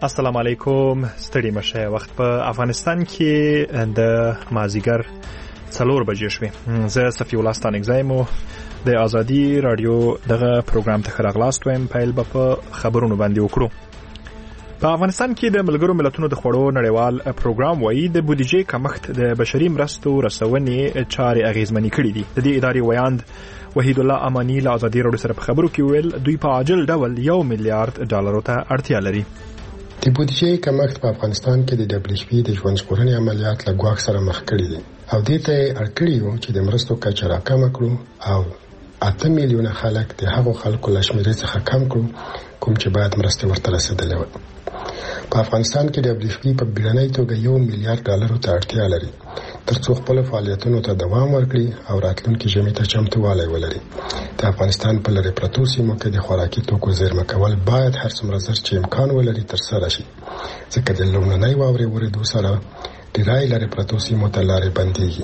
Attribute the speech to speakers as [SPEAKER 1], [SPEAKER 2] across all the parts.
[SPEAKER 1] السلام علیکم. ستړي مشه. وخت په افغانستان کې د مازیګر 4 بجې شوې. زه صفی الله ستانګزایمو د ازادي رادیو دغه پروګرام ته راغلاست وایم. پیل به په خبرونو باندې وکړو. په افغانستان کې د ملګرو ملتونو د خوړو نړیوال پروګرام وایي د بودیجې کمښت د بشري مرستو رسونې چارې اغیزمنې کړې دي. د دې ادارې ویاند وحید الله امانی له ازادي رادیو سره په خبرو کې ویل دوی په عاجل ډول $1 میلیارډ ته اړتیا لري.
[SPEAKER 2] د بودیجې کمښت په افغانستان کې د دبليو ایچ پی د ژوندژغورنې عملیات له ګواښ سره مخ کړي دي او دې ته اړ کړي وو چې د مرستو کچه راکمه کړو او 8 میلیونه خلک د هغو خلکو له شمېرې څخه کم کړو کوم چې باید مرستې ورته رسېدلې وي. په افغانستان کې د دبليو ایچ پی په بیړنۍ توګه $1 میلیارډ ته اړتیا لري ترڅو خپل فعالیتونو ته دوام ورکړي او راتلونکي ژمي ته چمتووالی ولري. د افغانستان په لرې پرتو سیمو کې د خوراکي توکو زیرمه کول باید هر څومره زر چې امکان ولري ترسره شي ځکه د لومړنۍ واورې ورېدو سره ډېری لرې پرتو سیمو ته لارې بندېږي.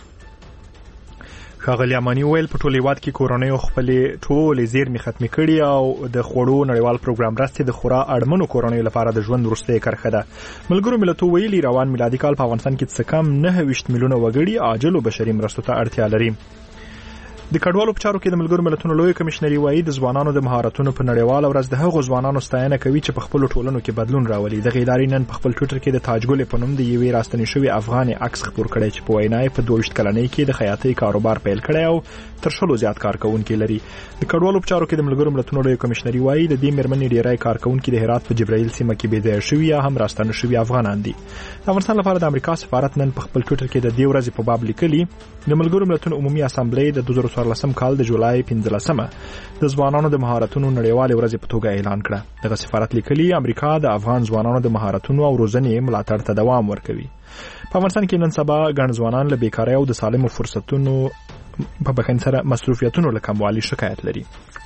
[SPEAKER 1] ښاغلي امانی ویل په ټول هیواد کې کورونیو خپلې ټولې زیرمې ختمې کړي او د خوړو نړیوال پروګرام مرستې د خورا اړمنو کورونیو لپاره د ژوند وروستۍ کرښه ده. ملګرو ملتونو ویلي روان میلادي کال په افغانستان کې څه کم 29 میلیونه وګړي عاجلو بشري مرستو ته اړتیا لري. د کډوالو په چارو کې د ملګرو ملتونو لوی کمشنري وایي د ځوانانو د مهارتونو په نړیواله ورځ د هغو ځوانانو ستاینه کوي چې په خپل ټولنو کې بدلون راولي. دغه ادارې نن په خپل ټویټر کې د تاجګل په نوم د یوې راستنې شوې افغان عکس خپور کړی چې په وینا یې په 22 کلنۍ کې د خیاطۍ کاروبار پیل کړی او تر 100 زیات کارکونکي لري. د کډوالو په چارو کې د ملګرو ملتونو لوی کمشنري وایي د دې مېرمنې ډیری کارکونکي د هرات په جبرائیل سیمه کې بيځای شوي یا هم راستنه شوي افغانان دي. د افغانستان لپاره د امریکا سفارت نن په خپل ټویټر کې د دې ورځې په باب لیکلي د ملګرو ملتونو عمومي اسامبلې د 2014 کال د جولای 15 د ځوانانو د مهارتونو نړیوال ورځ په توګه اعلان کړه. دغه سفارت لیکلي امریکا د افغان ځوانانو د مهارتونو او روزنې ملاتړ ته دوام ورکوي. په افغانستان کې نن سبا ګڼ ځوانان له بیکارۍ او د سالمو فرصتونو په بخښنې سره مصروفیتونو له کموالي شکایت لري.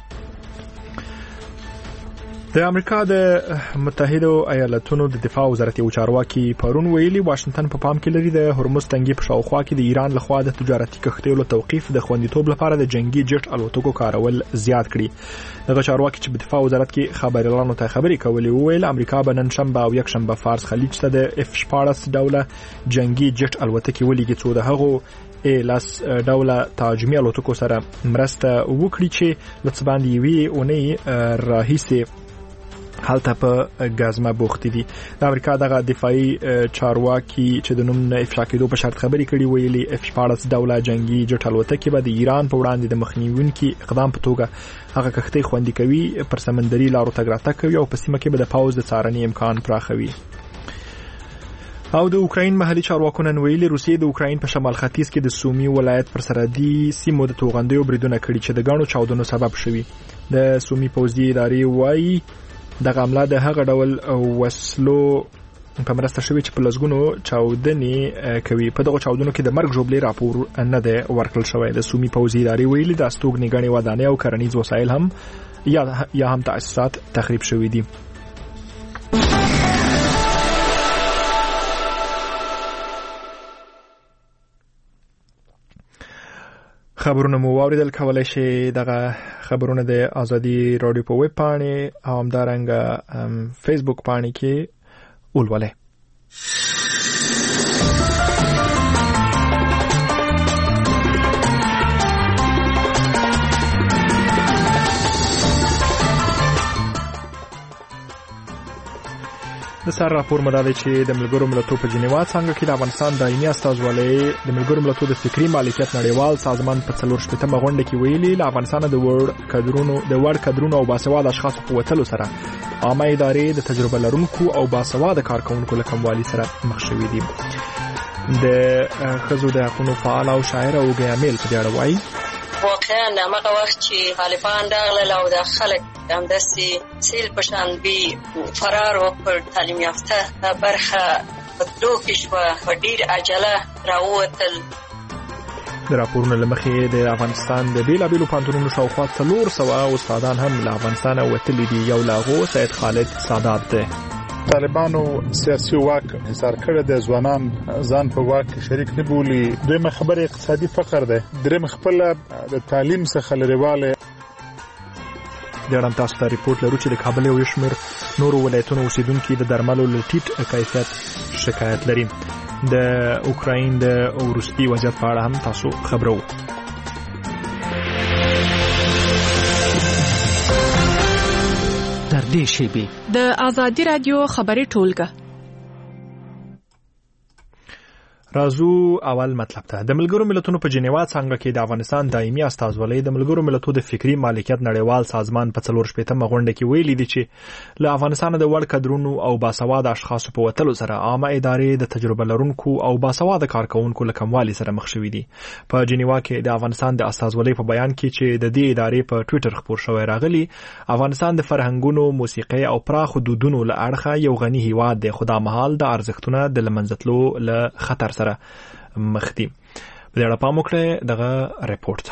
[SPEAKER 1] د امریکا د متحده ایالاتونو د دفاع وزارت یو چارواکي پرون ویلي واشنگټن په پام کې لري د هرمز تنګي په شاوخوا کې د ایران لخوا د تجارتي کښتیو توقيف د خوندیتوب لپاره د جنگي جټ الوتکو کارول زیات کړي. دغه چارواکي چې په دفاع وزارت کې خبريالانو ته خبري کولې ویل امریکا به نن شنبه او یک شنبه فارس خلیج ته د F-14 ډوله جنگي جټ الوتکې ولېږي چې د هغو لاس ډوله تاجمي الوتکو سره مرسته وکړي چې لڅ باندې وی اونۍ راهیسه حالته په غازما بوختي دي. د امریکا دغه دفاعي چارواکي چې د نوم افشا کېدو په شرط خبري کړي ویلي F-14 ډوله جنگي جټ الوتکې به د ایران په وړاندې د مخنیوونکي اقدام په توګه هغه کښتۍ خوندي کوي پر سمندري لارو تګ راتګ کوي او په سیمه کې به د پاوز د څارنې امکان پراخوي. او د اوکراین محلي چارواکو نن ویلي روسیې د اوکراین په شمال ختیځ کې د سومي ولایت پر سرحدي سیمو د توغندیو بریدونه کړي چې د غاڼو چاودنو سبب شوي. د سومي پوځي ادارې وایي دغه عمله د هغه ډول وسلو په مرسته شوی چې په لزګونو چاودنې کوي. په دغه چاودنو کې د مرګ جوړلې راپور نه ده ورکړل شوی. د سومي پوځي ادارې ویلي د استوګنې غني ودانې او کرنیز وسایل هم یا هم تاسیسات تخریب شوي دي. خبرونه مو واوریدل. کولای شئ دغه خبرونه د ازادي رادیو په ویب پاڼې او همدارنګه فیسبوک پاڼې کې ولولئ. د سر راپور مداوي چې د ملګرو ملتونو په جنیوا څنګه کې د افغانستان دایمي استازولۍ د ملګرو ملتونو د فکری مالکیت نړیوال سازمان په 4 غونډه کې ویلي له افغانستان د وړ کډرونو او باسواده اشخاصو په وتلو سره عامه ادارې د تجربه لرونکو او باسواده کارکونکو له کموالي سره مخ شوي دي. د خزو د حقوقو فعال او شاعر او ګامیل په اړه وایي
[SPEAKER 3] واقعا هغه وخت چې طالبان راغلل او د خلک همداسې سیل پشان بي فرار وکړ تعلیم یافته برخه په دوه شوه په ډیر عجله راووتل.
[SPEAKER 1] د راپورونو له مخې د افغانستان د بیلابیلو پوهنتونونو شاوخوا 400 استادان هم له افغانستانه وتلي دي. یو له هغو سید خالد سادات دی.
[SPEAKER 4] طالبانو سیاسي واک انحصار کړی دی، ځوانان ځان په واک کې شریک نه بولي. دویمه خبره اقتصادي فقر دی، درېیمه خپله د تعلیم څخه لرېوالی.
[SPEAKER 1] د اړم تاسو ته ریپورت لرو چې د کابل یو شمېر نورو ولایتونو اوسیدونکو د درملو له ټیټ کیفیت شکایت لري. د اوکراین د وروستي وضعیت په اړه هم تاسو خبرو.
[SPEAKER 5] تر دې شیبې
[SPEAKER 6] د آزادي رادیو خبري ټولګه.
[SPEAKER 1] رازو اول مطلب ته. د ملګرو ملتونو په جنیوا څنګه کې د افغانستان دایمي استازولۍ د ملګرو ملتونو د فکری مالکیت نړیوال سازمان په 4 غونډه کې ویلي دي چې له افغانستان د وړ کډرونو او باسواده اشخاصو په وتلو سره عامه ادارې د تجربه لرونکو او باسواده کارکونکو له کموالي سره مخ شوي دي. په جنیوا کې د افغانستان د استازولۍ په بیان کې چې د دې ادارې په ټوئیټر خبر شوی راغلی، افغانستان د فرهنګونو، موسیقي او پراخ حدودونو له اړخه یو غني هیواد دی، خو دا مهال د ارزښتونو د لمنځتلو له خطر مخ دي. په دې اړه پام وکړئ دغه ریپورت.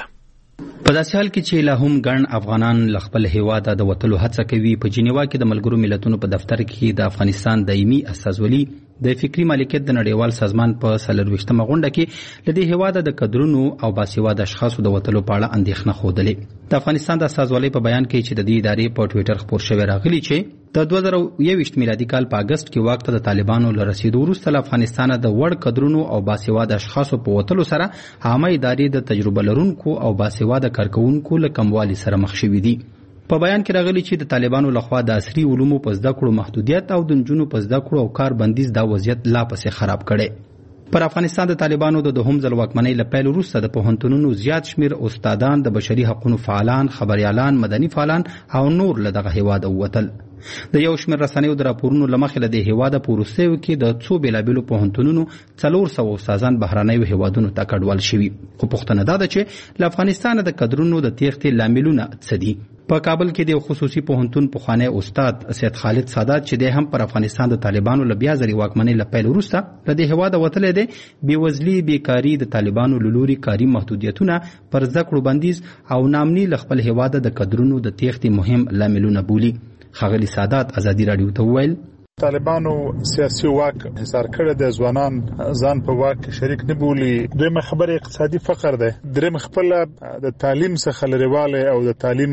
[SPEAKER 5] په داسې حال کې چې لا هم ګڼ افغانان له خپل هیواده د وتلو هڅه کوي، په جنیوا کې د ملګرو ملتونو په دفتر کې د افغانستان دایمي استازولي د فکری مالکیت د نړیوال سازمان په 24مه غونډه کې لدې هیواده د کډرونو او باسواده اشخاصو د وتلو په اړه اندېښنه خوده. د افغانستان د استازولۍ په بیان کې چې د دې ادارې په ټوئیټر خبر شوی راغلی چې د 2021 میلادي کال په اگست کې واک ته د طالبانو له رسیدو وروسته له افغانستان د وړ کډرونو او باسواده اشخاصو په وتلو سره عامه ادارې د تجربه لرونکو او باسواده کارکونکو له کموالي سره مخ شوي دي. په بیان کې راغلی چې د طالبانو لخوا د عصري علومو په زده کړو محدودیت او د نجونو په زده کړو او کار بندیز دا وضعیت لا پسې خراب کړي. پر افغانستان د طالبانو د دوهم ځل واکمنۍ له پیل وروسته د پوهنتونونو زیات شمیر استادان، د بشري حقوقو فعالان، خبريالان، مدني فعالان او نور له دغه هیواد ووتل. د یو شمیر رسنیو د راپورونو له مخې له دې هیواده په وروستیو کې د څو بیلابیلو پوهنتونونو 400 استادان بهرنیو هیوادونو ته کډوال شوي. خو پوښتنه دا ده چې له افغانستان د کډرونو د تېښتې لاملونه څه دي؟ په کابل کې د خصوصي پوهنتون پخوانی استاد سید خالد سادات چې د هم پر افغانستان د طالبانو له بیا ځلې واکمنۍ له پیل وروسته له دې هیواده وتلی دی، بېوزلي، بیکاري، د طالبانو له لوري کاري محدودیتونه، پر زده کړو بندیز او ناامني له خپل هیواده د کډرونو د تېښتې مهم لاملونه بولي. ښاغلي سادات ازادي راډیو ته وویل
[SPEAKER 4] طالبانو سیاسي واک انحصار کړی د ځوانان ځان په واک شریک نه بولي. دویمه خبره اقتصادي فقر ده. درېم خپل د تعلیم څخه لريواله او د تعلیم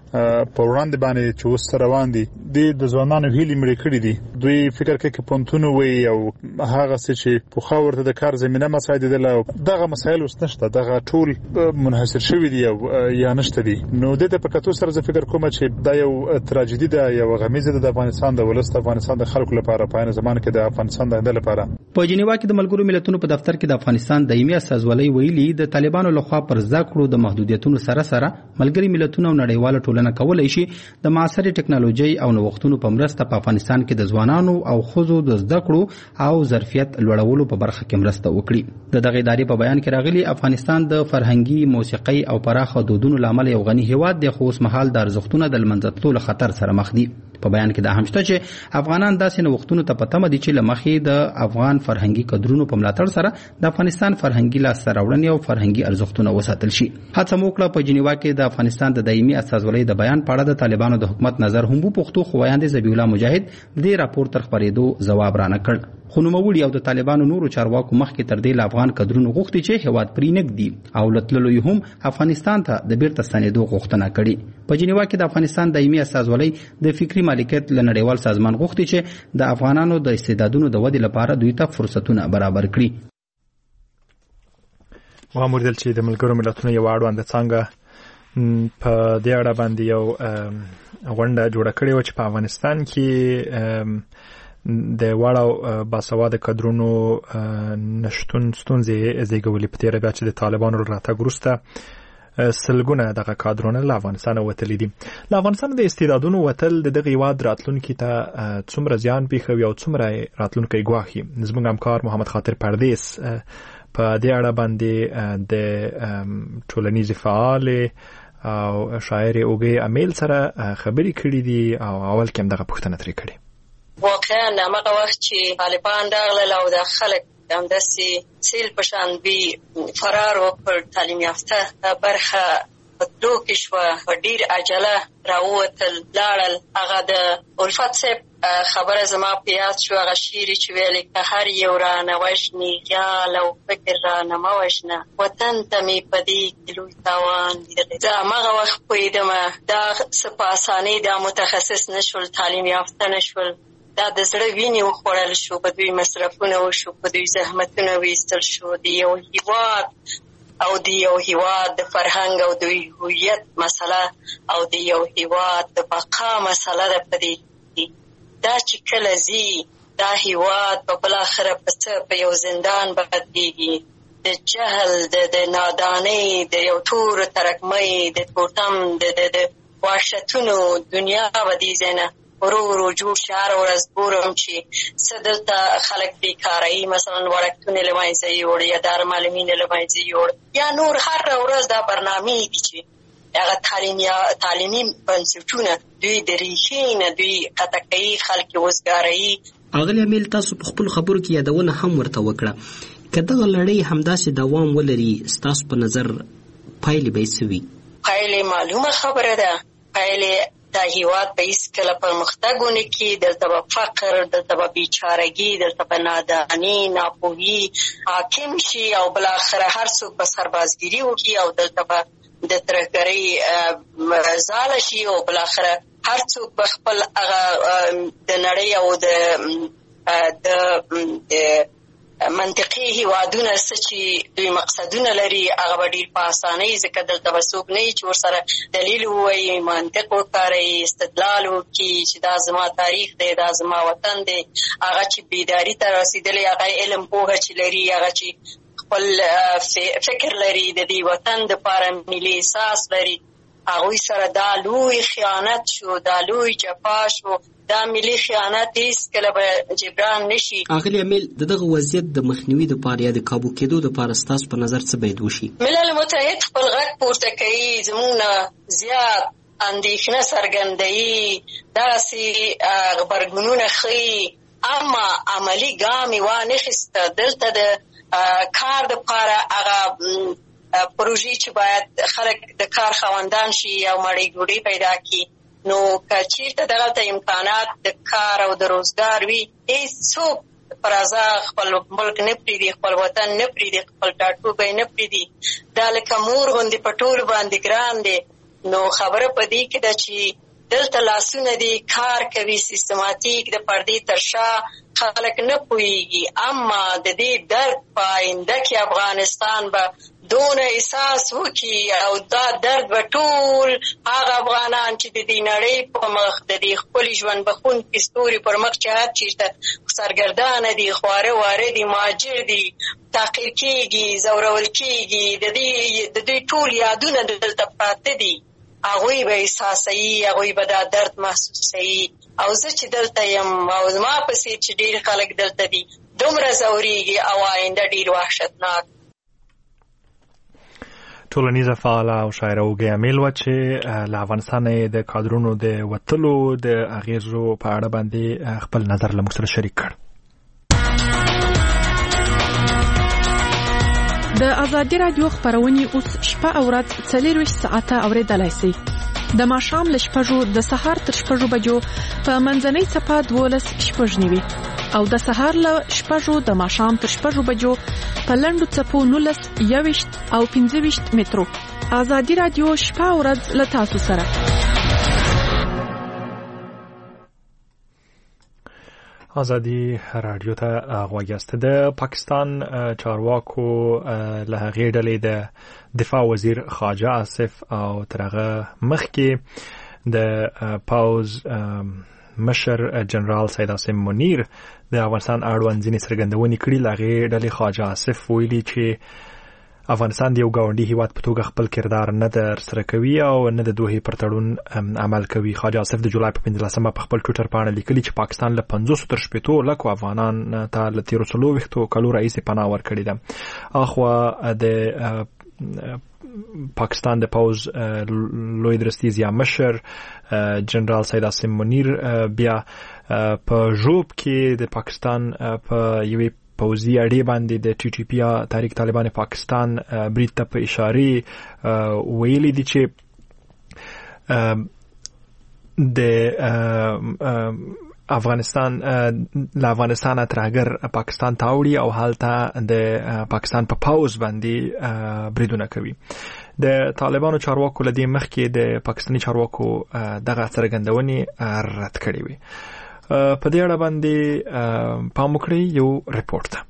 [SPEAKER 4] په وړاندې باندې چې اوس روان دي د ځوانانو هیلې مړې کړې دي. دوی فکر کوي چې پونتونه وي او هغه څه چې په خاورته د کار زمينه مساعده ده، دغه مسایل اوس نشته، دغه ټول منحصر شوی دي او یا نشته دي. نو د په کتو سره زه فکر کوم چې دا یو تراژیدي ده، یو غمیزه ده د افغانستان د ولست، افغانستان د خلکو لپاره، په عین زمان کې د افغانستان د هند لپاره.
[SPEAKER 5] په جنیوا کې د ملګرو ملتونو په دفتر کې د افغانستان دایمي استازولۍ ویلي د طالبانو لخوا پر زده کړو د محدودیتونو سره سره ملګري ملتونه او نړیواله ټولنه کولای شي د معاصرې ټکنالوژي او نوښتونو په مرسته په افغانستان کې د ځوانانو او ښځو د زده کړو او ظرفیت لوړولو په برخه کې مرسته وکړي. د دغه ادارې په بیان کې راغلي افغانستان د فرهنګي، موسیقي او پراخ حدودونو لامل یو غني هیواد دی، خو اوس مهال د ارزښتونو د لمنځتلو له خطر سره مخ دي. په بیان کې دا هم شته چې افغانان داسې نوښتونو ته په تمه دي چې له مخې د افغان فرهنګي کډرونو په ملاتړ سره د افغانستان فرهنګي لاسته راوړنې او فرهنګي ارزښتونه وساتل شي. هڅه مو وکړه په جنیوا کې د افغانستان د دایمي استازولۍ د بیان په اړه د طالبانو د حکومت نظر هم په پښتو خو وایاندې ذبیح الله مجاهد د راپور تر خبرېدو ځواب رانه کړ. خو نوموړي او د طالبانو نورو چارواکو مخکې تر دې له افغان کډرونو غوښتي چې هیواد پرې نږدي او لتللو هم افغانستان ته د بیرته ستنېدو غوښتنه کړې. په جنیوا کې د افغانستان دایمي استازولۍ د فکری مالکیت له نړیوال سازمان غوښتي چې د افغانانو د استعدادونو د ودې لپاره دوی ته فرصتونه برابر کړي.
[SPEAKER 1] مامور دل چې د ملګرو ملتونو یو اړوند څنګه په دې اړه باندې یو غونډه جوړه کړې و چې په افغانستان کې د واړو باسواده کډرونو نشټون ستونزې زیږولې په تیر بیا چې د طالبانو راتګ وروسته سلګونه دغه کادرونه له افغانستان وتلي دي. له افغانستان د استعدادونو وتل د دغه هیواد راتلونکي ته څومره زیان پیښوي او څومره راتلونکی ګواښي. زموږ همکار محمد خاطر پردیس په دې اړه باندې د ټولنیز فعال او شاعر اوګي امیل سره خبرې کړې دي او اول کې دغه پوښتنه ترې کړې.
[SPEAKER 3] واقعا هغه وخت چې طالبان راغلل او د خلک همداسې سیل پشان بي فرار وکړ، تعلیم یافته برخه بدلو کې شوه، په ډیر عجله راووتل لاړل. هغه د الفت صاحب خبره زما په یاد شو هغه شعر چې ویلې که هر یو رانه وژني خیال او فکر رانه مه وژنه وطن ته مې په دې کې لوی تاوان لیدلی. زه هماغه وخت پوهېدم دا څه په اسانۍ دا متخصص نه شول، تعلیم یافته نه شول، دا د زړه وینې وخوړل شو، په دوی مصرفونه وشو، په دوی زحمتونه ویستل شو. د یو هیواد او د یو هیواد د فرهنګ او د هویت مسله او د یو هیواد د بقا مسله ده. په دې دا چې کله ځي دا هیواد په بالاخره په یو زندان بدلېږي، د جهل د نادانۍ د یو تور ترکمۍ د توتم د وحشتونو دنیا به دې ځای نه ورو ورو جوړ شي. هره ورځ ګورم چې څه دلته خلک بیکاره یي، مثلا وړکتونې له منځه یوړ یا دارالمعلمین له منځه یوړ یا نور هره ورځ دا برنامې دي چې هغه تعلیمي بنسټونه دوی د ریښې نه دوی قطع کوي، خلک یې وزګاروي.
[SPEAKER 7] اغلی امیل تاسو په خپل خبرو کې یادونه هم ورته وکړه، که دغه لړۍ همداسې دوام ولري ستاسو په نظر پایلې به یې څه وي؟
[SPEAKER 3] پایلې معلومه خبره ده، پایلې دا هیواد به هیڅکله پرمختګ ونه کړي، دلته به فقر، دلته به بیچارګي، دلته به ناداني ناپوهي حاکم شي او بالاخره هر څوک به سربازګیري وکړي او دلته به د ترهګرۍ ځاله شي او بالاخره هر څوک به خپل هغه د نړۍ او د منطقي هیوادونه څه چې دوی مقصدونه لري هغه به ډېر په اسانۍ، ځکه دلته به څوک نه وي چې ورسره دلیل ووایي، منطق وکاروي، استدلال وکړي چې دا زما تاریخ دی، دا زما وطن دی. هغه چې بیداري ته رسېدلی، هغه علم پوهه چې لري، هغه چې خپل فکر لري، د دې وطن دپاره ملي احساس لري، هغوی سره دا لوی خیانت شو، دا لوی جفا شو. دا ملي خیانت هیڅکله به جبران نشي.
[SPEAKER 7] اغلی امیل د دغه وضعیت د مخنیوي دپاره یا د کابو کېدو دپاره ستاسو په نظر څه باید وشي؟
[SPEAKER 3] ملل متحد خپل غږ پورته کوي، زموږ نه زیات اندېښنه څرګندوي، داسې غبرګونونه ښیي، اما عملي ګام یې وانخیسته. دلته د کار دپاره هغه پروژې چې باید خلک د کار خاوندان شي او مړۍ ډوډۍ پیدا کړي، نو که چېرته دغلته امکانات د کار او د روزګار وي، هېڅوک پر ازا خپل ملک نه پرېږدي، خپل وطن نه پرېږدي، خپل ټاټوبی نه پرېږدي. دا لکه مور غوندې په ټولو باندې ګران دی. نو خبره په دې کې ده چې دلته لاسونه دي کار کوي سیستماتیک، د پردې تر شا خلک نه پوهېږي، اما د دې درد په آینده کې افغانستان به دونه احساس وکړي او دا درد به ټول هغه افغانان چې د دې نړۍ په مخ د دې ښکلي ژوند بښونکي ستوري پر مخ چې هر چېرته سرګردانه دي، خواره واره دي، مهاجر دي، تحقیر کېږي، ځورول کېږي، د دوی ټول یادونه دلته پراته دي، هغوی به احساسوي، هغوی به دا درد محسوسوي. او زه چې دلته یم او زما په څېر چې ډېر خلک دلته دي، دومره ځورېږي او آینده ډېر وحشتناک.
[SPEAKER 1] ټولنیزه فعاله او شاعره اوږې امیل وه چې له افغانستانه د کادرونو د وتلو د اغېزو په اړه باندې خپل نظر له موږ سره شریک کړ.
[SPEAKER 6] د ازادي راډیو خپرونې اوس شپه او ورځ 24 ساعته اورېدلای شئ. د ماښام له 6 د سهار تر 6 بجو په منځنۍ څپه 12:09 او د سهار له 6 د ماښام تر 6 بجو په لنډو څپو 19 21 او 25 مترو. ازادي راډیو شپه او ورځ له تاسو سره.
[SPEAKER 1] ازادي راډیو ته غوږ یاست. د پاکستان چارواکو له هغې ډلې د دفاع وزیر خواجه آصف او تر هغه مخکې د پوځ مشر جنرال سید عاصم منیر د افغانستان اړوند ځینې څرګندونې کړي. له هغې ډلې خواجه آصف ویلي چې افغانستان د یو ګاونډي هیواد په توګه خپل کردار نه ترسره کوي او نه د دوحې پر تړون عمل کوي. خواجه آصف د جولای په 15 په خپل ټویټر پاڼه لیکلي چې پاکستان له 500 تر 600 لکو افغانان ته له تیرو 40 کالو راهیسې پناه ورکړې ده. اخوا د پاکستان د پوځ لوی درستیز یا مشر جنرال سید عاصم منیر بیا په ژوب کې د پاکستان په یوې پوځي اډې باندې د ټي ټي پی تحریک طالبان پاکستان برید ته په اشاره ویلي دي چې د افغانستان ترهګر پاکستان ته وړي او حالته د پاکستان په پاوز باندې بریدونه کوي. د طالبانو چارواکو لدی مخکې د پاکستاني چارواکو دغه څرګندونې رد کړې وي. په دې اړه باندې پام وکړئ یو ریپورت.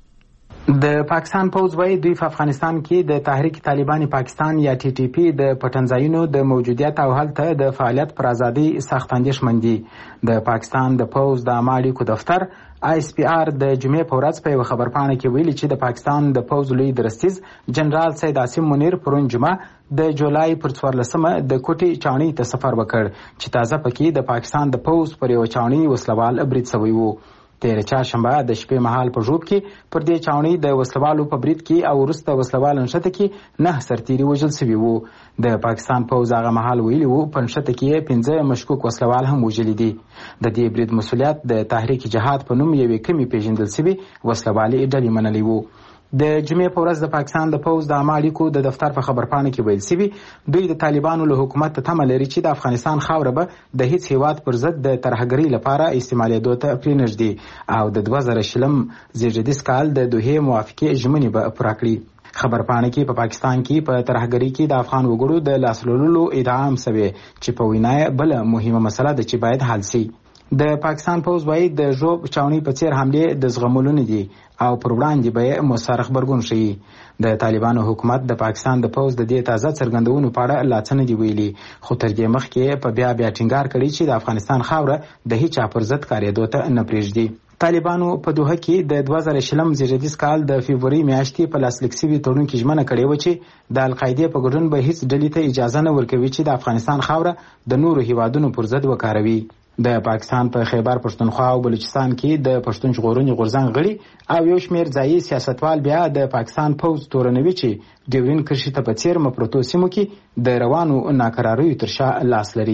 [SPEAKER 8] د پاکستان پوز وایي دوی په افغانستان کې د تحریک طالبان پاکستان یا ټي ټي پی د پټنځایونو د موجودیت او هلته د فعالیت پر ازادي سخت اندېښمن دي. د پاکستان د پوز د عامه اړیکو دفتر ISPR د جمعې په ورځ په یو خبرپاڼه کې ویلي چې د پاکستان د پوز لوی درستیز جنرال سید عاصم منیر پرون جمعه د جولای پر 14مه د کوټي چاڼي ته سفر وکړ چې تازه پکې د پاکستان د پوز پر یو چاڼي وسلوال برید شوی وو. تیر چهارشنبه د شپې مهال په ژوب کې پر دې چاوني د وسلوالو په برید کې او وروسته وسلوال نشته کې 9 سرتیري وژل شوي وو. د پاکستان پوځ هغه مهال ویلي وو په نشته کې 15 مشکوک وسلوال هم وژل دي. د دې برید مسؤلیت د تحریک جهاد په نوم یوې کمی پیژندل شوی وسلوالي ډلې منلې وو. د جمعې په ورځ د پاکستان د پوځ د عامه اړیکو د دفتر په خبرپاڼه کې ویل شوي دوی د طالبانو له حکومت ته تمه لري چې د افغانستان خاوره به د هیڅ هیواد پر ضد د ترهګرۍ لپاره استعمالېدو ته پرېنږدي او د 2020 زیږدیز کال د دوحې موافقې ژمنې به پوره کړي. خبرپاڼه کې په پاکستان کې په ترهګرۍ کې د افغان وګړو د لاسلولو ادعا هم شوې چې په وینا بل مهمه مسله ده چې باید حل شي. د پاکستان پوځ وايي د ژوب چاوني په څیر حمله د زغمولو نه دي او پر وړاندې به مؤثر خبرګون شي. د طالبانو حکومت د پاکستان د پوځ د دې تازه څرګندونو په اړه لا څه نه دی ویلي خو تر دې مخکې په بیا ټینګار کړی چې د افغانستان خاوره د هیڅ چا پر ضد کارېدو ته نه پرېږدي. طالبانو په دوحه کې د 2020 زیږدیز کال د فبرवरी میاشتې په لاسلیک شوي تړون کې ژمنه کړې وه چې د القاعدې په ګډون به هیڅ ډلې ته اجازه نه ورکوي چې د افغانستان خاوره د نورو هیوادونو پر ضد وکاروي. د پاکستان په خیبر پښتونخوا او بلوچستان کې د پښتون ژغورنې غورځنګ غړي او یو شمېر ځایي سیاستوال بیا د پاکستان پوځ تورنوي چې ډیورین کرښې ته په څیر مپرتو سیمو کې د روانو ناکراریو تر شا لاس لري.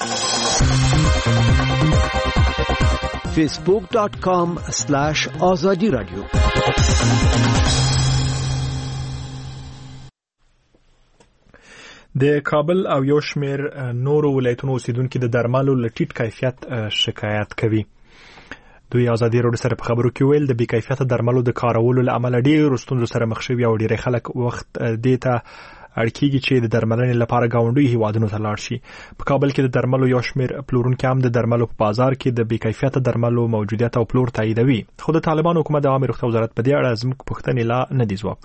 [SPEAKER 9] facebook.com/azadi radio
[SPEAKER 1] د کابل او یو شمېر نورو ولایتونو اوسیدونکو د درملو له ټیټ کیفیت شکایت کوي. دوی ازادي راډیو سره په خبرو کې ویل د بې کیفیته درملو د کارولو له امله ډېرو ستونزو سره مخ شوي او ډېری خلک وخت دې ته اړ کېږي چې د درملنې لپاره ګاونډي هیوادونو ته لاړ شي. په کابل کې د درملو یو شمېر پلورونکي هم د درملو په بازار کې د بې کیفیته درملو موجودیت او پلور تاییدوي خو د طالبانو حکومت د عامه روغتیا وزارت په دې اړه زموږ پوښتنې لا نه دي ځواب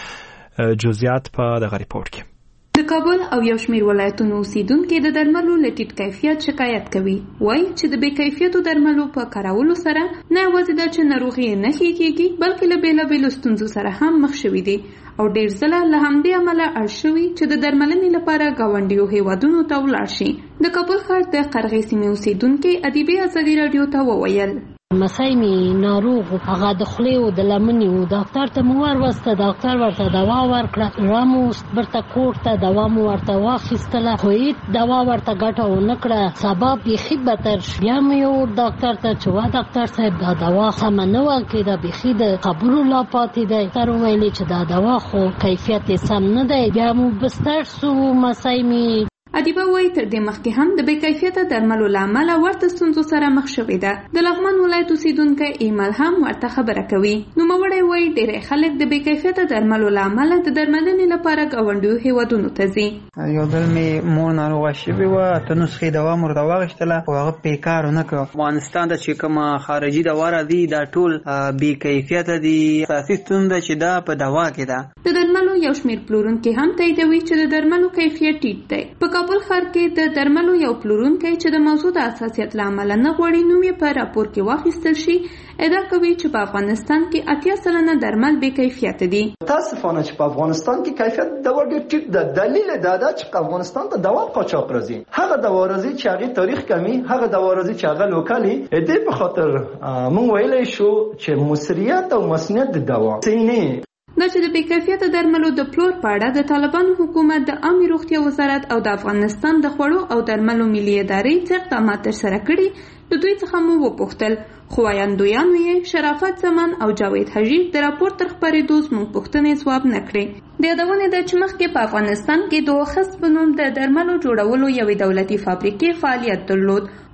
[SPEAKER 1] کړي. جزئیات په دغه ریپورت کې.
[SPEAKER 10] د کابل او یو شمېر ولایتونو اوسیدونکو د درملو له ټیټ کیفیت شکایت کوي. وایي چې د بې کیفیتو درملو په کارولو سره نه یوازې دا چې ناروغي نه ښې کېږي بلکې له بېلابېلو ستونزو سره هم مخ شوي دي او ډېر ځله له همدې امله اړ شوي چې د درملنې لپاره ګاونډیو هیوادونو ته ولاړ شي. د کابل ښار د قرغې سیمې اوسیدونکي ادیبې ازادي راډیو ته وویل
[SPEAKER 11] مسای می ناروغ هغه د خولې او د لمنې او ډاکټر ته مو ورسته ډاکټر ورته دوا ورکړه رامو برته کوټ ته دوا مو ورته واخیستله خو هیڅ دوا ورته ګټه ونه کړه سبب بیخي بدتر شو. بیا مې یو ډاکټر ته چې وا ډاکټر صاحب دا دوا سمه نه ورکېده بیخي د خبرو لا پاتې دی. ډاکټر وویلې چې دا دوا خو کیفیت یې سم نه دی. بیا مو بستر سو مسای می
[SPEAKER 10] ادیبه وایي تر دې مخکې هم د بې کیفیته درملو له امله ورته ستونزو سره مخ شوې ده. د لغمان ولایت اوسیدونکی ایمل هم ورته خبره کوي. نوموړی وایي ډېری خلک د بې کیفیته درملو له امله د درملنې لپاره ګاونډیو هیوادونو ته ځي.
[SPEAKER 12] یو ځل مې مور ناروغه شوې وه 8 نسخې دوا مې ورته واخیستله خو هغه بېکار ونه کړه. افغانستان ته چې کومه خارجي دوا راځي دا ټول بې کیفیته دي. اساسي ستونزه چې دا په دوا کې ده.
[SPEAKER 10] د درملو یو شمېر پلورونکي هم تاییدوي چې د درملو کیفیت ټیټ دی. په کابل ښار کې د درملو یو پلورونکی چې د موضوع د حساسیت له امله نه غواړي نوم یې په راپور کې واخیستل شي ادعا کوي چې په افغانستان کې 80% درمل بې کیفیته دي.
[SPEAKER 13] متاسفانه چې په افغانستان کې کیفیت دوا ډېر ټیټ ده. دلیل دا ده چې افغانستان ته دوا قاچاق راځي. هغه دوا راځي چې هغه تاریخ کمی هغه دوا راځي چې هغه لوکالي دې په خاطر مونږ ویلی شو چې مصریت او مسنیت د دوا سینې
[SPEAKER 10] دا چې د بې کیفیته درملو د پلور په اړه د طالبانو حکومت د عامه روغتیا وزارت او د افغانستان د خوړو او درملو ملي ادارې څه اقدامات ترسره کړي د دوی څخه مو وپوښتل خو ویاندویانو یې شرافت زمان او جاوید حاجي د راپور تر خپرېدو زموږ پوښتنې ځواب نه کړې. د یادونې ده چې مخکې په افغانستان کې د وخت په نوم د درملو جوړولو یوې دولتي فابریکې فعالیت درلود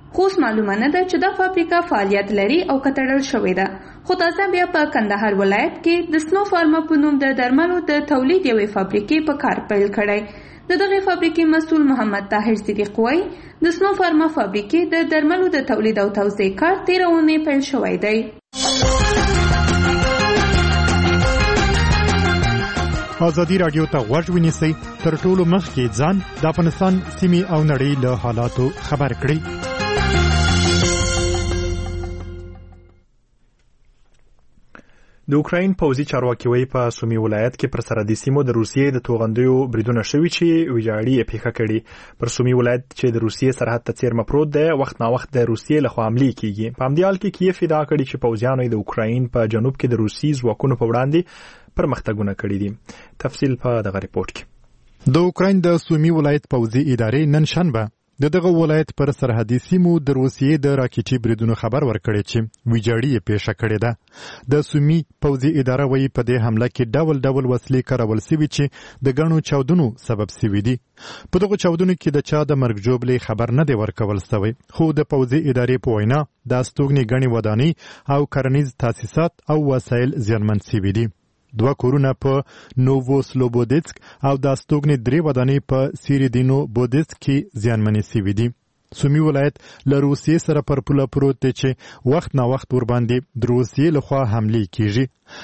[SPEAKER 10] خو معلومه نه ده چې دا فابریکه فعالیت لري او کتړل شوې ده. خو تازه بیا په کندهار ولایت کې د سنو فارما په نوم د درملو د تولید یوې فابریکې په کار پیل کړی. د دغه فابریکې مسؤل محمد طاهر صدیق وایي د سنو فارما فابریکې د درملو د تولید او توزیع کار 13 اونۍ پیل شوی دی.
[SPEAKER 9] ازادي رادیو ته غوږ ونیسئ، تر ټولو مخکې ځان د افغانستان سیمې او نړۍ له حالاتو خبر کړئ.
[SPEAKER 1] د اوکراین پوځي چارواکي وایي په سومي ولایت کې پر سرحدي سیمو د روسیې د توغندیو بریدونه شوي چې ویجاړي یې پیښه کړي. پر سومي ولایت چې د روسیې سرحد ته څیرمه پروت دی، وخت نا وخت د روسیې لخوا حملې کیږي. په همدې حال کې کیف ادعا کړې چې پوځیانو د اوکراین په جنوب کې د روسي ځواکونو په وړاندې پرمختګونه کړي دي. تفصیل په دغه ریپورت کې.
[SPEAKER 9] د اوکراین د سومي ولایت پوځي ادارې نن شنبه دغه ولایت پر سرحدي سیمو د روسیې د راکېټي بریدونو خبر ورکړی چې ویجاړي یې پیښه کړې ده. د سومي پوځي اداره وایي په دې حمله کې ډول ډول وسلې کارول شوي چې د ګڼو چاودنو سبب شوي دي. په دغه چاودنو کې د چا د مرګ جوړې خبر نه دی ورکول شوی، خو د پوځي ادارې په وینا د استوګنې ګڼې ودانۍ او کرنیز تاسیسات او وسایل زیانمن شوي دي. 2 کورونه په نووسلوبودسک او د استوګنې 3 ودانۍ په سیریدینو بودسک کې زیانمنې شوي دي. سومي ولایت له روسیې سره پر پوله پروت دی چې وخت نا وخت ورباندې د روسیې لخوا حملې کیږي.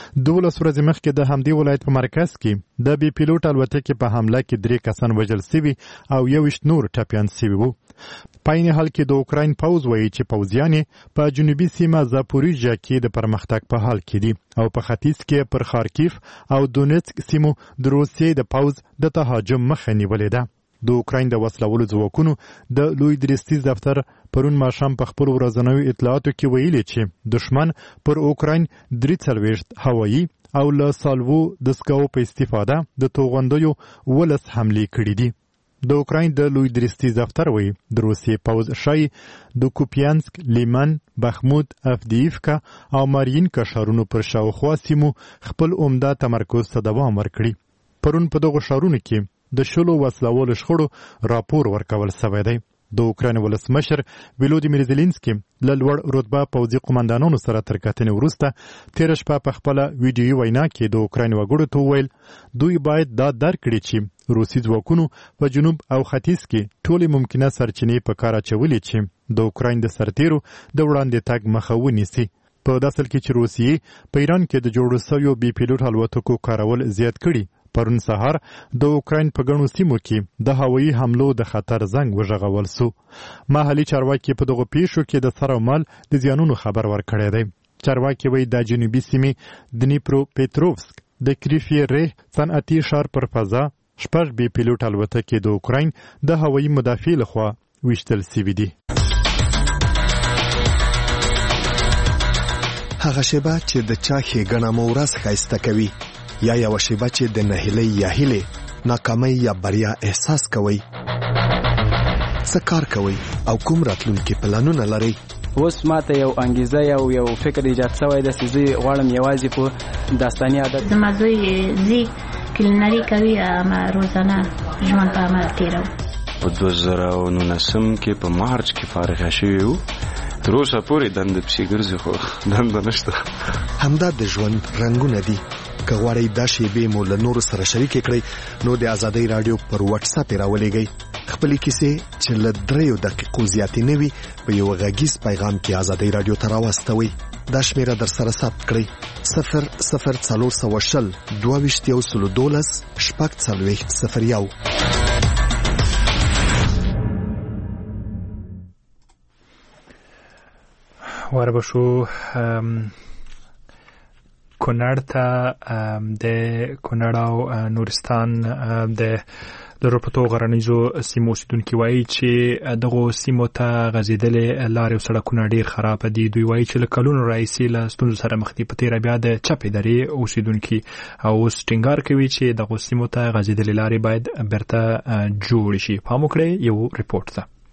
[SPEAKER 9] 12 ورځې مخکې د همدې ولایت په مرکز کې د بي پیلوټ الوتکې په حمله کې 3 کسان وژل شوي او 21 نور ټپیان شوي وو. په عین حال کې د اوکراین پوځ وایي چې پوځیان په جنوبي سیمه زاپوریژیا کې د پرمختګ په حال کې دي او په ختیځ کې پر خارکیف او دونیتسک سیمو د روسیې د پوځ د تهاجم مخه نیولې ده. د اوکراین د وسلوالو ځواکونو د لوی درستیز دفتر پرون ماښام په خپل ورځنیو اطلاعاتو کې ویلي چې دشمن پر اوکراین 43 هوایي او له سالوو د سکاو په استفاده د توغندیو 12 حملې کړې دي. د اوکراین د لوی درستیز دفتر وایي د روسیې پوځ شای د کوپیانسک، لیمن، بخمود، افدیفکا او مارینکا ښارونو پر شاوخوا سیمو خپل عمده تمرکز ته دوام ورکړي. پرون په دغو ښارونو کې د 10 وسلوالو شخړو راپور ورکول شوی دی. د اوکراین ولسمشر ولودیمیر زيلنسکي له لوړ رتبه پوځي قومندانانو سره تر کتنې وروسته 13 شپه په خپل ویډیو وینا کې د اوکراین وګړو ته وویل دوی باید دا درک کړي چې روسي ځواکونو په جنوب او ختیځ کې ټولې ممکنه سرچینې په کار اچولې چې د اوکراین د سرتیرو د وړاندې تګ مخه ونیسي. په داسې حال کې چې روسیې په ایران کې د جوړو شویو بي پیلوټ الوتکو کارول زیات کړي، پرون سهار د اوکراین په ګڼو سیمو کې د هوایي حملو د خطر زنګ وژغول سو. محلي چارواکي په دغه پیښو کې د سر او مال د زیانونو خبر ورکړی دی. چارواکي وایي د جنوبي سیمې دنیپرو پېټروفسک د کریفي ریح صنعتي ښار پر فضا 6 بي پیلوټ الوتکې د اوکراین د هوایي مدافع لخوا ویشتل شوي دي.
[SPEAKER 14] هغه شیبه چې د چا ښېګڼه مو ورځ ښایسته کوي، یا یو شیبه چې د نهیلۍ یا هیلې ناکامۍ یا بریا احساس کوي. څه کار کوي او کوم راتلونکي پلانونه لري؟
[SPEAKER 15] اوس ماته یو انګیزه یو فکر ایجاد شوی دی چې زه غواړم یوازې په داستاني عادت
[SPEAKER 16] زما زوی زی کلینري کوي، اما روزانه ژوند په عمل تیرو.
[SPEAKER 17] په 2019 کې په مارچ کې فارغ شوی وو، تر اوسه پورې دنده پسې ګرځي خو دنده نشته.
[SPEAKER 14] همدا د ژوند رنګونه دي. که غواړئ دا شیبې مو له نورو سره شریکې کړئ نو د ازادۍ راډیو پر واتس اپ راولېږئ. خپلې کیسې چې له 3 دقیقو زیاتې نه وي په یو غږیز پیغام کې ازادۍ راډیو ته راواستوئ. دا شمیره در سره ثبت کړئ 00420 22 12
[SPEAKER 1] وربشو کونړ ته د کونړ او نورستان د لرپتو غرنیزو سیمو اوسیدونکي وایي چې دغو سیمو ته غځېدلې لارې او سړکونه ډېر خراب دي. دوی وایي چې له کلونو راهیسې له ستونزو سره مخ دي. په تېره بیا د چپې درې اوسیدونکي او اوس ټینګار کوي چې دغو سیمو ته غځېدلې لارې باید بیرته جوړې شي. پام وکړئ یو ریپورټ ته.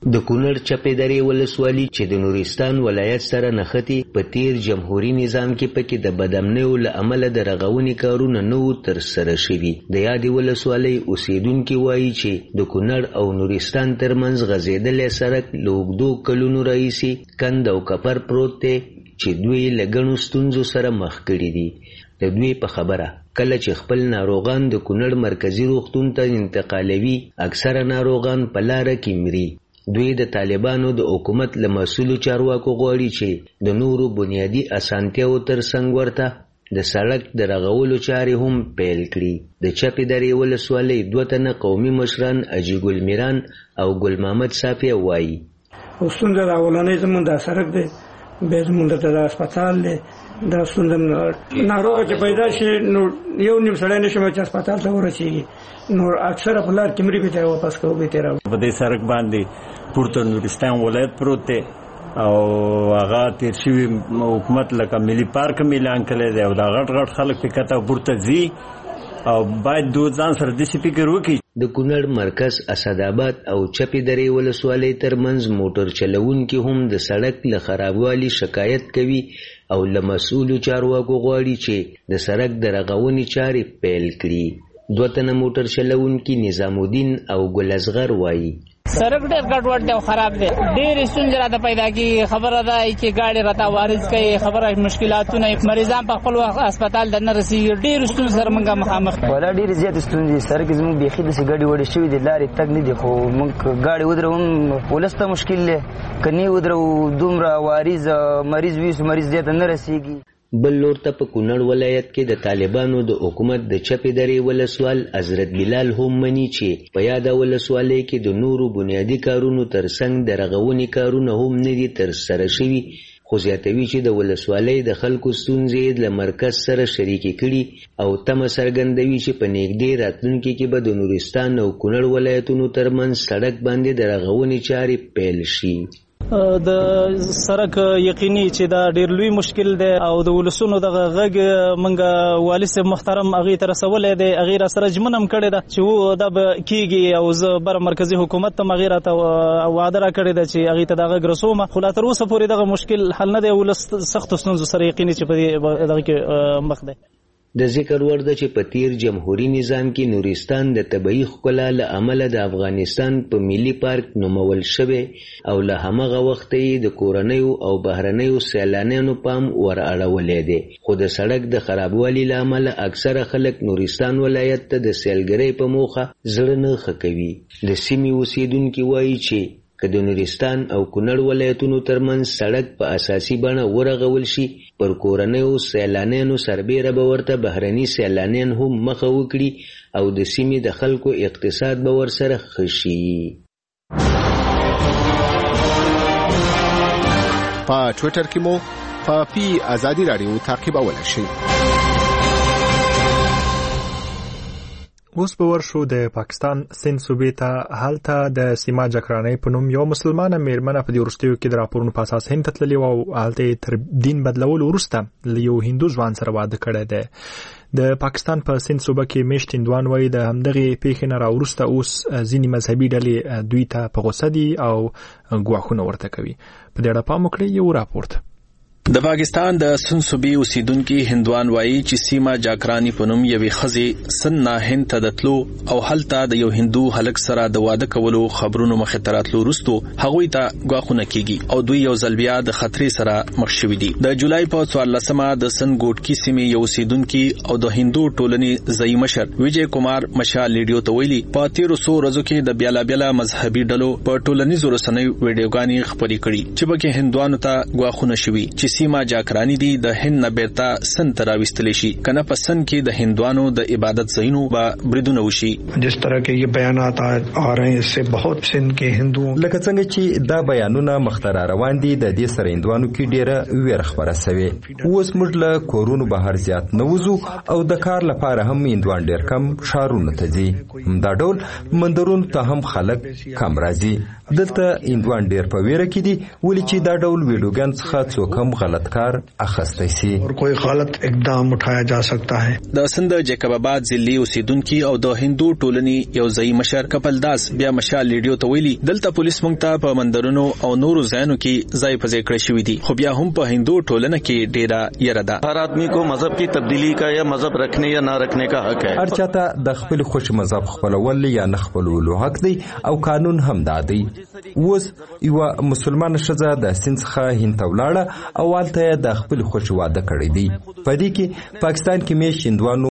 [SPEAKER 18] د کونړ چپې درې ولسوالي چې د نورستان ولایت سره نښتي په تیر جمهوریت نظام کې پکې د بدامنیو له امله د رغونې کارونه نه وو ترسره شوي. د یادې ولسوالۍ اوسیدونکي وایي چې د کونړ او نورستان ترمنځ غځېدلی سړک له اوږدو کلونو راهیسې کند او کپر پروت دی چې دوی له ګڼو ستونزو سره مخ کړي دي. د دوی په خبره کله چې خپل ناروغان د کونړ مرکزي روغتون ته انتقالوي اکثره ناروغان په لاره کې مري. دوی د طالبانو د حکومت له مسؤلو چارواکو غواړي چې د نورو بنیادي اسانتیاو ترڅنګ ورته د سړک د رغولو چارې هم پیل کړي. د چپې درې ولسوالۍ 2 تنه قومي مشران اجي ګل میران او ګل محمد صافی وایي
[SPEAKER 19] ستونزه د اولنۍ زموږ د سړک دی، بیا زموږ د هسپتال دی. دا ستونزه ناروغه چې پیدا شي نو یو نیم سړی نشي چې هسپتال ته ورسېږي، نو اکثره په لار کې مري به واپس کوو به تیرا
[SPEAKER 20] په دې سړک باندې پورته نورستان ولایت پروت دی او هغه تیر شوي حکومت لکه ملي پارک اعلان کړی دی او دا غټ غټ خلک پې کته پورته ځي او باید دو ځان سره داسې فکر وکړي.
[SPEAKER 18] د کونړ مرکز اسداباد او چپې درې ولسوالۍ ترمنځ موټر چلوونکي هم د سړک له خرابوالي شکایت کوي او له مسؤلو چارواکو غواړي چې د سړک د رغونې چارې پیل کړي. 2 تنه موټر چلوونکي نظام الدین او ګل اصغر وایي
[SPEAKER 21] سړک ډېر ګډوډ دی او خراب دی، ډېرې ستونزې راته پیدا کېږي. خبره ده چې ګاډي راته وارد کوي، خبره مشکلاتونه، مریضان په خپل وخت هسپتال ته نه رسېږي. ډېرې ستونزې سره موږ مخامخ
[SPEAKER 22] ولا ډېرې زیاتې ستونزې سړک زموږ بیخي داسې ګاډي وړې شوي دي، لارې تګ نه دي، خو موږ ګاډي ودرو هم ولس ته مشکل دی، که نه ودرو دومره واریز مریض وي مریض دې ته نه رسېږي.
[SPEAKER 18] بل لور ته په کونړ ولایت کې د طالبانو د حکومت د چپې درې ولسوال حضرت بلال هم مني چې په یاده ولسوالۍ کې د نورو بنیادي کارونو ترڅنګ د رغونې کارونه هم نه دي ترسره شوي، خو زیاتوي چې د ولسوالۍ د خلکو ستونزې له مرکز سره شریکې کړي او تمه څرګندوي چې په نږدې راتلونکي کې به د نورستان او کونړ ولایتونو ترمنځ سړک باندې د رغونې چارې پیل شي.
[SPEAKER 23] د سړک یقیني چې دا ډیر لوی مشکل دی او د ولسونو دغه غږ منګه والي صاحب محترم هغې ته رسولی دی، هغې را سره ژمنه هم کړې ده چې دا به کېږي او زه بر مرکزي حکومت ته هغې راته وعده را کړې ده چې هغې ته دا غږ رسوم، خو لا تر اوسه پورې دغه مشکل حل نه دی. ولس سختو ستونزو سره یقیني چې په دې دغه کې مخ دی.
[SPEAKER 18] د ذکر وړ ده چې په تیر جمهوریت نظام کې نورستان د طبیعي ښکلا له امله د افغانستان په ملي پارک نومول شوی او له همغه وخته یې د کورنیو او بهرنیو سیلانیانو پام ور اړولی دی، خو د سړک د خرابوالي له امله اکثره خلک نورستان ولایت ته د سیلګرۍ په موخه زړه نه ښه کوي. د سیمې اوسیدونکي وایي چې که د نورستان او کونړ ولایتونو ترمنځ سړک په اساسي بڼه ورغول شي، پر کورنیو سیلانیانو سربیره به ورته بهرني سیلانیان هم مخه وکړي او د سیمې د خلکو اقتصاد به ورسره ښه شي.
[SPEAKER 14] په ټویټر کې مو په ازادي رادیو تعقیبولی شئ.
[SPEAKER 1] اوس به ورشو د پاکستان سند صوبې ته. هلته د سیما جکرانۍ په نوم یو مسلمانه میرمنه په دې وروستیو کې د راپورونو په اساس هند ته تللې وه او هلته تر دین بدلولو وروسته له یو هندو ځوان سره واده کړی دی. د پاکستان په سند صوبه کې میشت هندوان وایي د همدغې پیښې نه راوروسته اوس ځینې مذهبي ډلې دوی ته په غوسه دي او ګواښونه ورته کوي. په دې اړه پام وکړئ یو راپورټ.
[SPEAKER 24] د پاکستان د سند صوبې اوسیدونکي هندوان وایي چې سیما جاکرانی په نوم یوې ښځې سند نه هند ته د تلو او هلته د یو هندو هلک سره د واده کولو خبرونو مخې ته راتلو وروستو هغوی ته ګواښونه کیږي او دوی یو ځل بیا د خطرې سره مخ شوي دي. د جولای په 14مه د سند ګوټکي سیمې یو اوسیدونکي او د هندو ټولنې ځایي مشر ویجی کمار مشال لیډیو ته ویلي په تیرو څو ورځو کې د بیلا بیلا مذهبي ډلو په ټولنیزو رسنیو ویډیوګانې خپرې کړي چې پکې هندوانو ته ګواښونه شوي چې سیما جاکرانی دی د هند نه بیرته سند ته راوستلی شي، کنه په سند کې د هندوانو د عبادت ځایونو به بریدونه وشي.
[SPEAKER 25] جس طرح کے یہ بیانات آ رہے ہیں اس سے بہت سندھ کے هندوؤں
[SPEAKER 26] لکه څنګه چې دا بیانونه مخترا روان دي د دې سره هندوانو کې ډیره ویره خبره شوی. اوس موږ له کورونو بهر زیات نه وځو او د کار لپاره هم هندوان ډیر کم ښارونو ته ځي. همدا ډول مندرونو ته هم خلک کم راځي. دلته هندوان ډیر په ویره کې دي ولې چې دا ډول ویډیوګان څخه څوک هم غلط کار اخیستی شي.
[SPEAKER 25] اور کوئی غلط اقدام اٹھایا جا سکتا ہے.
[SPEAKER 24] د سند جیکب آباد ضلعي اوسیدونکو او د هندو ټولنې یو ځای مشر کپل داس بیا مشال لیډیو ته ویلي دلته پولیس مونږ ته په مندرونو او نورو ځایونو کې ځای په ځای کړی شوی دي خو بیا هم په هندو ټولنه کې ډیره یره ده.
[SPEAKER 2] هر آدمی کو مذهب کی تبدیلی کا یا مذهب رکھنے یا نہ رکھنے کا حق ہے.
[SPEAKER 26] هر چاته د خپل خوش مذهب خپلول یا نه خپلولو حق دی او قانون هم دی. اوس یو مسلمان ښځه د سین څخه هند ته ولاړه او هلته د خپل خوش واده کړی دی. په دې کې پاکستان کې میش هندوانو